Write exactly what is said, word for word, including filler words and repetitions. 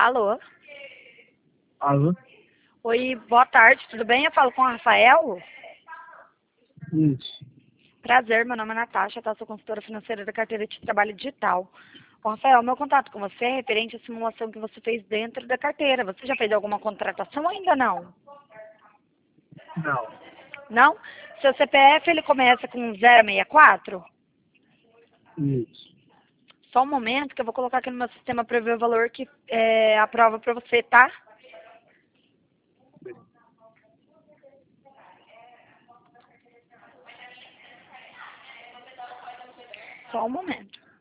Alô? Alô? Oi, boa tarde, tudo bem? Eu falo com o Rafael? Isso. Prazer, meu nome é Natasha, tá? Sou consultora financeira da carteira de trabalho digital. Ô, Rafael, meu contato com você é referente à simulação que você fez dentro da carteira. Você já fez alguma contratação ou ainda não? Não. Não? Seu C P F, ele começa com zero seis quatro? Isso. Só um momento que eu vou colocar aqui no meu sistema para ver o valor que é a prova para você, tá? Só um momento.